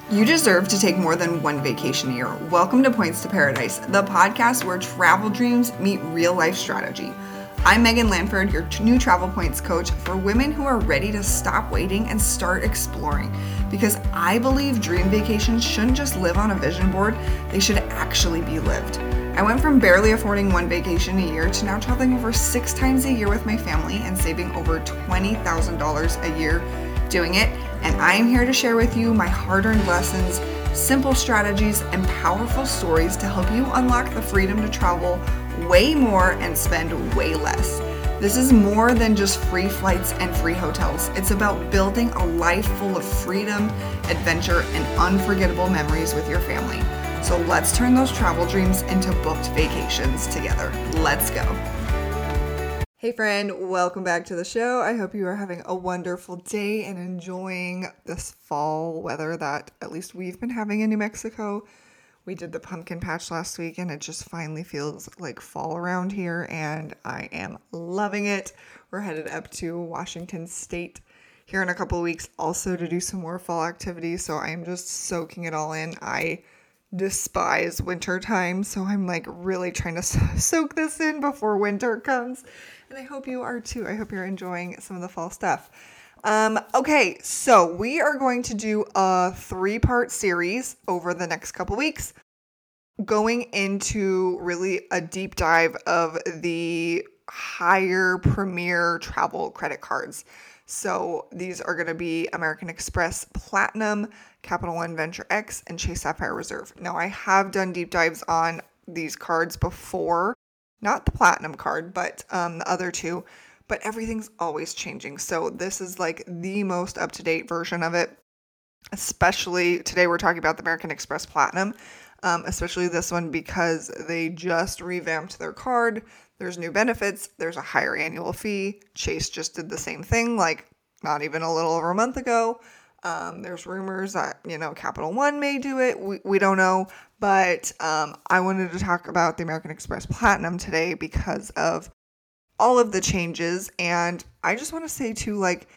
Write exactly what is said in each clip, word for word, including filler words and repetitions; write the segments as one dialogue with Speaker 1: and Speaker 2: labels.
Speaker 1: You deserve to take more than one vacation a year. Welcome to Points to Paradise, the podcast where travel dreams meet real life strategy. I'm Megan Lanford, your new Travel Points coach for women who are ready to stop waiting and start exploring. Because I believe dream vacations shouldn't just live on a vision board, they should actually be lived. I went from barely affording one vacation a year to now traveling over six times a year with my family and saving over twenty thousand dollars a year doing it. And I am here to share with you my hard-earned lessons, simple strategies, and powerful stories to help you unlock the freedom to travel way more and spend way less. This is more than just free flights and free hotels. It's about building a life full of freedom, adventure, and unforgettable memories with your family. So let's turn those travel dreams into booked vacations together. Let's go. Hey friend, welcome back to the show. I hope you are having a wonderful day and enjoying this fall weather that at least we've been having in New Mexico. We did the pumpkin patch last week and it just finally feels like fall around here and I am loving it. We're headed up to Washington State here in a couple of weeks also to do some more fall activities, so I am just soaking it all in. I despise winter time, so I'm like really trying to soak this in before winter comes. And I hope you are too. I hope you're enjoying some of the fall stuff. Um, okay, so we are going to do a three-part series over the next couple weeks, going into really a deep dive of the higher premier travel credit cards. So these are going to be American Express Platinum, Capital One Venture X, and Chase Sapphire Reserve. Now, I have done deep dives on these cards before. Not the Platinum card, but um, the other two. But everything's always changing. So this is like the most up-to-date version of it. Especially today we're talking about the American Express Platinum. Um, especially this one because they just revamped their card. There's new benefits. There's a higher annual fee. Chase just did the same thing like not even a little over a month ago. Um, there's rumors that, you know, Capital One may do it. We, we don't know. But um, I wanted to talk about the American Express Platinum today because of all of the changes. And I just want to say too, like,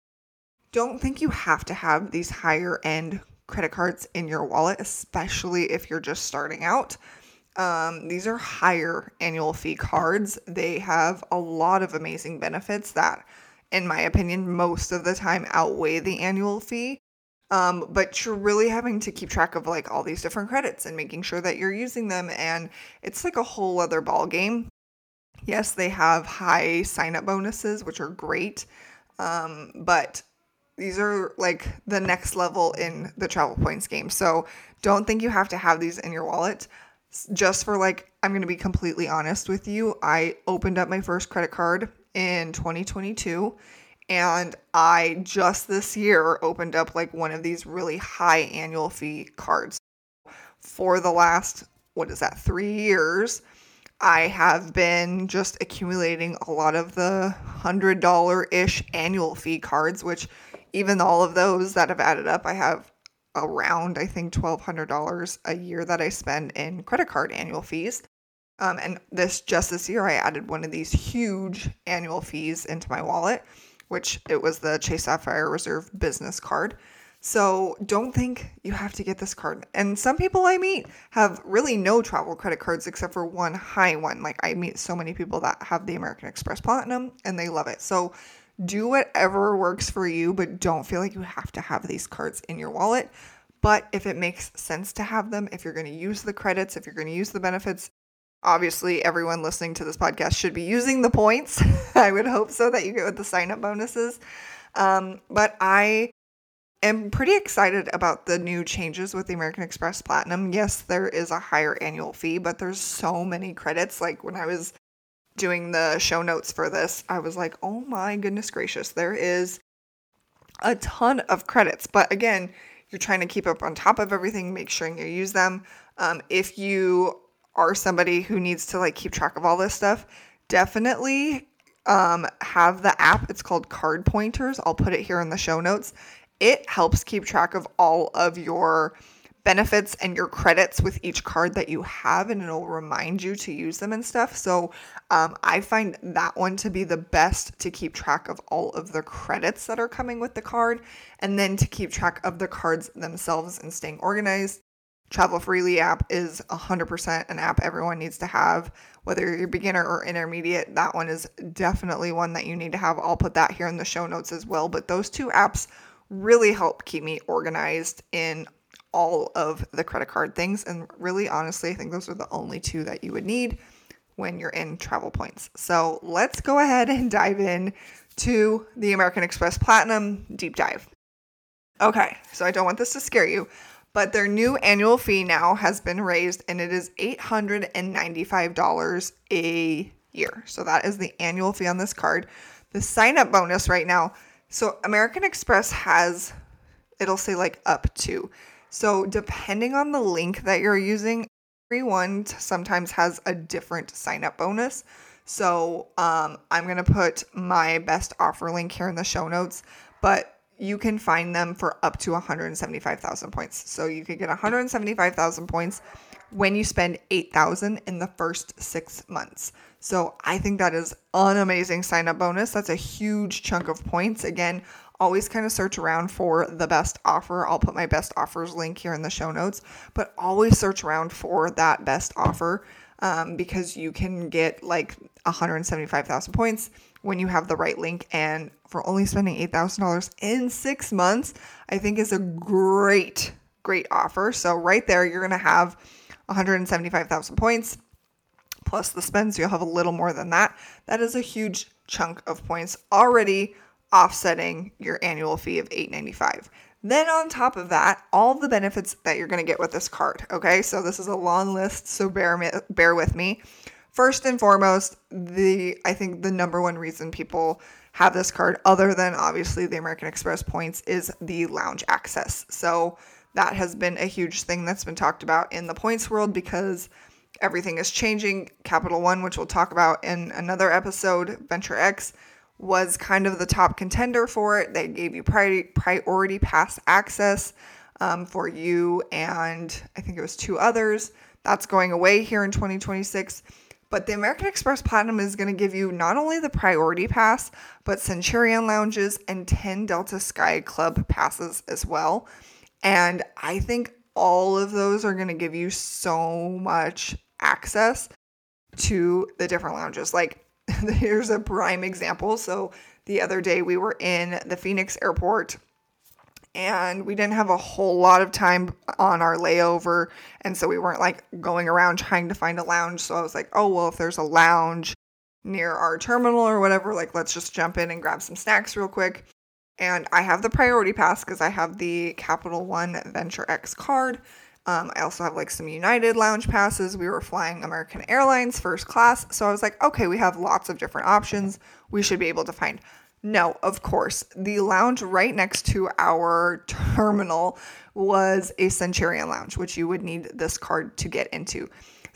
Speaker 1: don't think you have to have these higher end credit cards in your wallet, especially if you're just starting out. Um, these are higher annual fee cards. They have a lot of amazing benefits that, in my opinion, most of the time outweigh the annual fee. Um, but you're really having to keep track of like all these different credits and making sure that you're using them. And it's like a whole other ball game. Yes, they have high sign-up bonuses, which are great. Um, but these are like the next level in the travel points game. So don't think you have to have these in your wallet. Just for like, I'm going to be completely honest with you. I opened up my first credit card in twenty twenty-two. And I just this year opened up like one of these really high annual fee cards. For the last, what is that, three years, I have been just accumulating a lot of the one hundred dollars-ish annual fee cards, which even all of those that have added up, I have around, I think, twelve hundred dollars a year that I spend in credit card annual fees. Um, and this just this year, I added one of these huge annual fees into my wallet, which it was the Chase Sapphire Reserve business card. So don't think you have to get this card. And some people I meet have really no travel credit cards except for one high one. Like I meet so many people that have the American Express Platinum and they love it. So do whatever works for you, but don't feel like you have to have these cards in your wallet. But if it makes sense to have them, if you're going to use the credits, if you're going to use the benefits, obviously, everyone listening to this podcast should be using the points. I would hope so that you get with the sign-up bonuses. Um, but I am pretty excited about the new changes with the American Express Platinum. Yes, there is a higher annual fee, but there's so many credits. Like when I was doing the show notes for this, I was like, oh my goodness gracious, there is a ton of credits. But again, you're trying to keep up on top of everything, make sure you use them. Um, if you are somebody who needs to like keep track of all this stuff, definitely um, have the app. It's called Card Pointers. I'll put it here in the show notes. It helps keep track of all of your benefits and your credits with each card that you have, and it'll remind you to use them and stuff. So um, I find that one to be the best to keep track of all of the credits that are coming with the card, and then to keep track of the cards themselves and staying organized. Travel Freely app is one hundred percent an app everyone needs to have, whether you're beginner or intermediate. That one is definitely one that you need to have. I'll put that here in the show notes as well. But those two apps really help keep me organized in all of the credit card things. And really, honestly, I think those are the only two that you would need when you're in Travel Points. So let's go ahead and dive in to the American Express Platinum deep dive. Okay, so I don't want this to scare you, but their new annual fee now has been raised, and it is eight hundred ninety-five dollars a year. So that is the annual fee on this card. The sign-up bonus right now, so American Express has, it'll say like up to. So depending on the link that you're using, everyone sometimes has a different sign-up bonus. So um, I'm going to put my best offer link here in the show notes, but you can find them for up to one hundred seventy-five thousand points. So you could get one hundred seventy-five thousand points when you spend eight thousand in the first six months. So I think that is an amazing sign-up bonus. That's a huge chunk of points. Again, always kind of search around for the best offer. I'll put my best offers link here in the show notes, but always search around for that best offer um, because you can get like one hundred seventy-five thousand points when you have the right link. And for only spending eight thousand dollars in six months, I think is a great, great offer. So right there, you're going to have one hundred seventy-five thousand points plus the spend. So you'll have a little more than that. That is a huge chunk of points already offsetting your annual fee of eight hundred ninety-five dollars. Then on top of that, all the benefits that you're going to get with this card. Okay, so this is a long list, so bear bear with me. First and foremost, the I think the number one reason people have this card, other than obviously the American Express points, is the lounge access. So that has been a huge thing that's been talked about in the points world because everything is changing. Capital One, which we'll talk about in another episode, Venture X, was kind of the top contender for it. They gave you priority, priority pass access um, for you and I think it was two others. That's going away here in twenty twenty-six. But the American Express Platinum is going to give you not only the priority pass, but Centurion lounges and ten Delta Sky Club passes as well. And I think all of those are going to give you so much access to the different lounges. Like, here's a prime example. So the other day we were in the Phoenix airport and we didn't have a whole lot of time on our layover. And so we weren't like going around trying to find a lounge. So I was like, oh, well, if there's a lounge near our terminal or whatever, like let's just jump in and grab some snacks real quick. And I have the priority pass because I have the Capital One Venture X card. Um, I also have like some United lounge passes. We were flying American Airlines first class. So I was like, okay, we have lots of different options we should be able to find. No, of course, the lounge right next to our terminal was a Centurion lounge, which you would need this card to get into.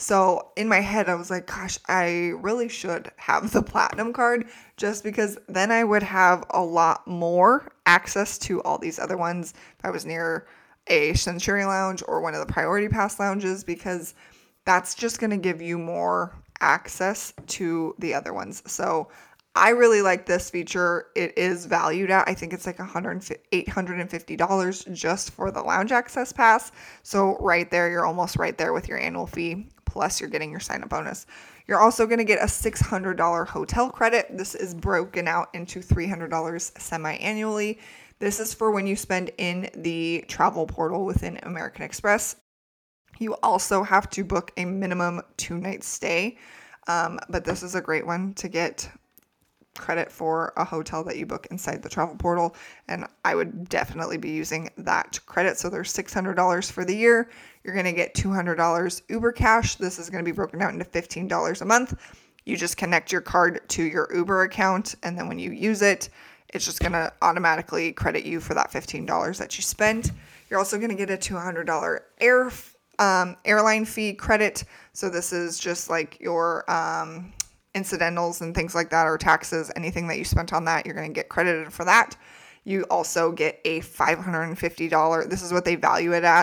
Speaker 1: So in my head, I was like, gosh, I really should have the Platinum card just because then I would have a lot more access to all these other ones if I was near a Centurion lounge or one of the priority pass lounges, because that's just going to give you more access to the other ones. So I really like this feature. It is valued at, I think it's like eight hundred fifty dollars just for the lounge access pass. So right there, you're almost right there with your annual fee. Plus you're getting your sign-up bonus. You're also going to get a six hundred dollars hotel credit. This is broken out into three hundred dollars semi-annually. This is for when you spend in the travel portal within American Express. You also have to book a minimum two-night stay, um, but this is a great one to get credit for a hotel that you book inside the travel portal, and I would definitely be using that credit. So there's six hundred dollars for the year. You're going to get two hundred dollars Uber Cash. This is going to be broken out into fifteen dollars a month. You just connect your card to your Uber account, and then when you use it, it's just going to automatically credit you for that fifteen dollars that you spent. You're also going to get a two hundred dollars air um, airline fee credit. So this is just like your um, incidentals and things like that, or taxes, anything that you spent on that, you're going to get credited for that. You also get a five hundred fifty dollars, this is what they value it at,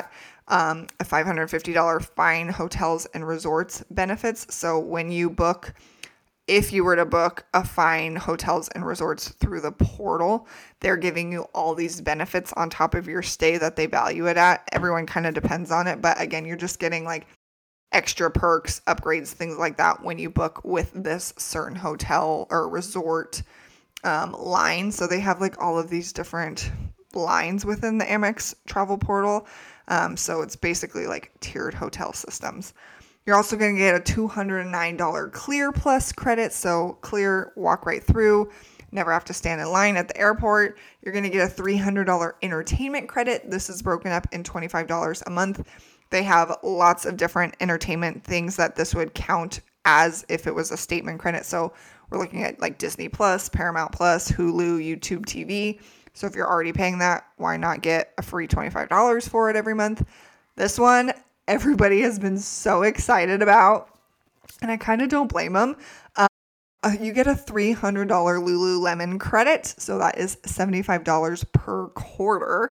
Speaker 1: um, a five hundred fifty dollars fine hotels and resorts benefits. So when you book, if you were to book a fine hotels and resorts through the portal, they're giving you all these benefits on top of your stay that they value it at. Everyone kind of depends on it. But again, you're just getting like extra perks, upgrades, things like that when you book with this certain hotel or resort um, line. So they have like all of these different lines within the Amex travel portal. Um, so it's basically like tiered hotel systems. You're also going to get a two hundred nine dollars Clear Plus credit. So Clear, walk right through, never have to stand in line at the airport. You're going to get a three hundred dollars entertainment credit. This is broken up in twenty-five dollars a month. They have lots of different entertainment things that this would count as if it was a statement credit. So we're looking at like Disney Plus, Paramount Plus, Hulu, YouTube T V. So if you're already paying that, why not get a free twenty-five dollars for it every month? This one, everybody has been so excited about, and I kind of don't blame them. Um, uh, you get a three hundred dollars Lululemon credit. So that is seventy-five dollars per quarter.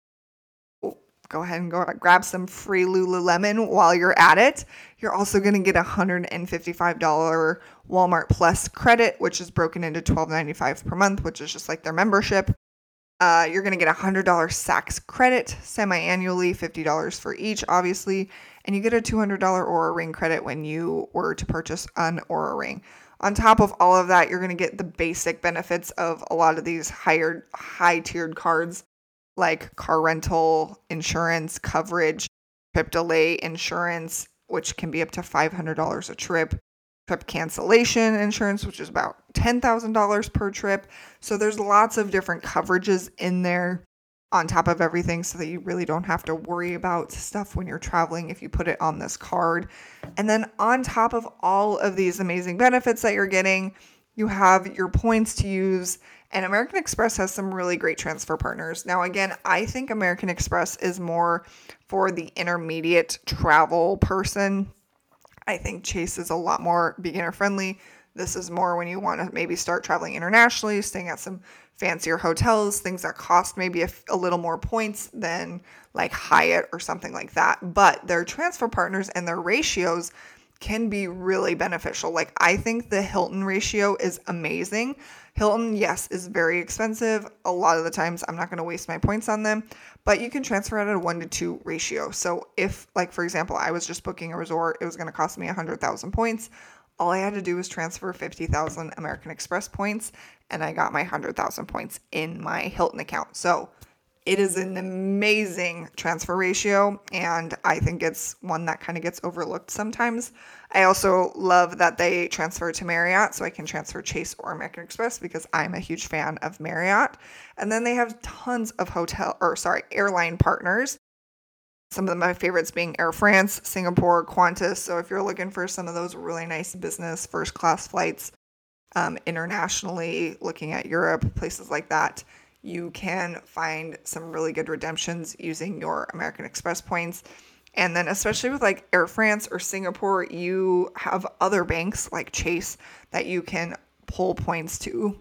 Speaker 1: Go ahead and go grab some free Lululemon while you're at it. You're also going to get a one hundred fifty-five dollars Walmart Plus credit, which is broken into twelve ninety-five per month, which is just like their membership. Uh, you're going to get a one hundred dollars Saks credit semi-annually, fifty dollars for each, obviously. And you get a two hundred dollars Oura Ring credit when you were to purchase an Oura Ring. On top of all of that, you're going to get the basic benefits of a lot of these higher, high-tiered cards, like car rental insurance coverage, trip delay insurance, which can be up to five hundred dollars a trip, trip cancellation insurance, which is about ten thousand dollars per trip. So there's lots of different coverages in there on top of everything so that you really don't have to worry about stuff when you're traveling if you put it on this card. And then on top of all of these amazing benefits that you're getting, you have your points to use. And American Express has some really great transfer partners. Now, again, I think American Express is more for the intermediate travel person. I think Chase is a lot more beginner friendly. This is more when you want to maybe start traveling internationally, staying at some fancier hotels, things that cost maybe a, a little more points than like Hyatt or something like that. But their transfer partners and their ratios can be really beneficial. Like I think the Hilton ratio is amazing. Hilton, yes, is very expensive. A lot of the times I'm not going to waste my points on them, but you can transfer at a one to two ratio. So if, like, for example, I was just booking a resort, it was going to cost me one hundred thousand points. All I had to do was transfer fifty thousand American Express points, and I got my one hundred thousand points in my Hilton account. So it is an amazing transfer ratio, and I think it's one that kind of gets overlooked sometimes. I also love that they transfer to Marriott, so I can transfer Chase or American Express because I'm a huge fan of Marriott. And then they have tons of hotel, or sorry, airline partners. Some of my favorites being Air France, Singapore, Qantas. So if you're looking for some of those really nice business first class flights um, internationally, looking at Europe, places like that, you can find some really good redemptions using your American Express points. And then especially with like Air France or Singapore, you have other banks like Chase that you can pull points to.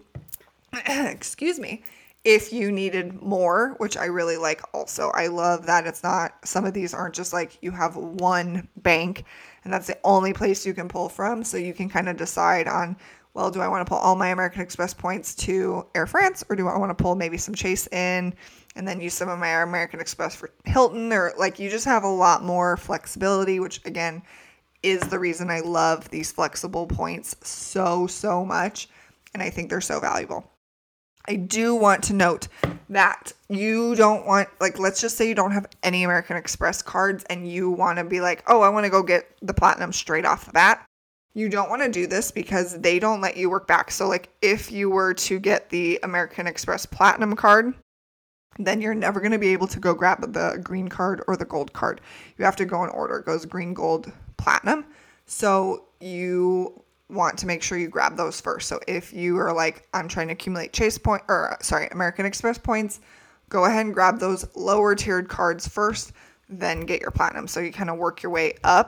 Speaker 1: Excuse me. If you needed more, which I really like also. I love that it's not, some of these aren't just like you have one bank and that's the only place you can pull from. So you can kind of decide on, well, do I want to pull all my American Express points to Air France, or do I want to pull maybe some Chase in and then use some of my American Express for Hilton? Or like, you just have a lot more flexibility, which again is the reason I love these flexible points so, so much. And I think they're so valuable. I do want to note that you don't want, like, let's just say you don't have any American Express cards and you want to be like, oh, I want to go get the Platinum straight off the bat. You don't want to do this because they don't let you work back. So like if you were to get the American Express Platinum card, then you're never going to be able to go grab the green card or the gold card. You have to go in order. It goes green, gold, platinum. So you want to make sure you grab those first. So if you are like, I'm trying to accumulate Chase point or sorry, American Express points, go ahead and grab those lower tiered cards first, then get your platinum. So you kind of work your way up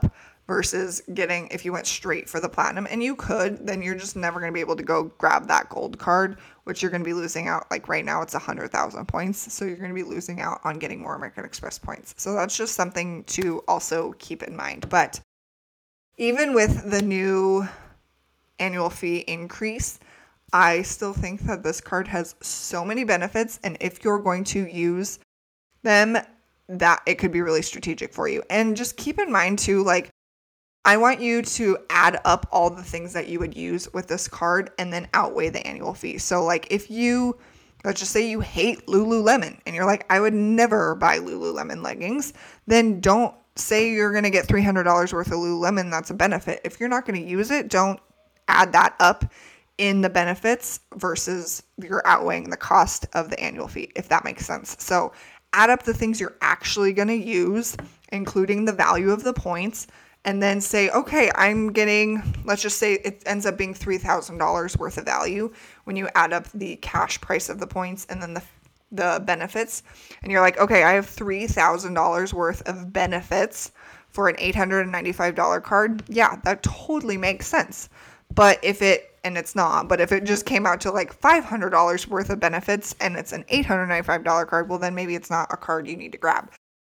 Speaker 1: versus getting, if you went straight for the platinum, and you could, then you're just never going to be able to go grab that gold card, which you're going to be losing out. Like right now it's one hundred thousand points. So you're going to be losing out on getting more American Express points. So that's just something to also keep in mind. But even with the new annual fee increase, I still think that this card has so many benefits. And if you're going to use them, that it could be really strategic for you. And just keep in mind too, like, I want you to add up all the things that you would use with this card and then outweigh the annual fee. So like if you, let's just say you hate Lululemon and you're like, I would never buy Lululemon leggings, then don't say you're going to get three hundred dollars worth of Lululemon. That's a benefit. If you're not going to use it, don't add that up in the benefits versus you're outweighing the cost of the annual fee, if that makes sense. So add up the things you're actually going to use, including the value of the points, and then say, okay, I'm getting, let's just say it ends up being three thousand dollars worth of value when you add up the cash price of the points and then the the benefits. And you're like, okay, I have three thousand dollars worth of benefits for an eight hundred ninety-five dollars card. Yeah, that totally makes sense. But if it, and it's not, but if it just came out to like five hundred dollars worth of benefits and it's an eight hundred ninety-five dollars card, well, then maybe it's not a card you need to grab.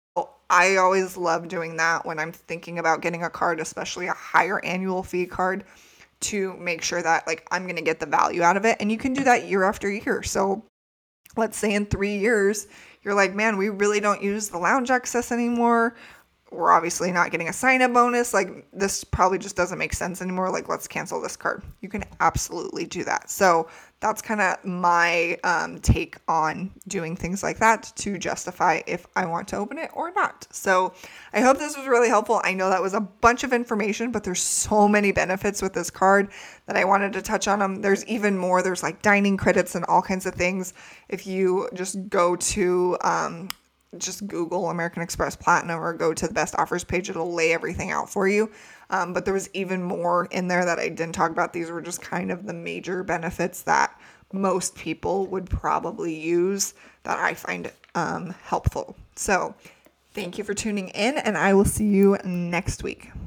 Speaker 1: I always love doing that when I'm thinking about getting a card, especially a higher annual fee card, to make sure that like I'm going to get the value out of it. And you can do that year after year. So let's say in three years, you're like, man, we really don't use the lounge access anymore. We're obviously not getting a sign-up bonus. Like this probably just doesn't make sense anymore. Like let's cancel this card. You can absolutely do that. So that's kind of my um, take on doing things like that to justify if I want to open it or not. So I hope this was really helpful. I know that was a bunch of information, but there's so many benefits with this card that I wanted to touch on them. There's even more. There's like dining credits and all kinds of things. If you just go to, um, just Google American Express Platinum or go to the best offers page, it'll lay everything out for you. Um, but there was even more in there that I didn't talk about. These were just kind of the major benefits that most people would probably use that I find um, helpful. So thank you for tuning in, and I will see you next week.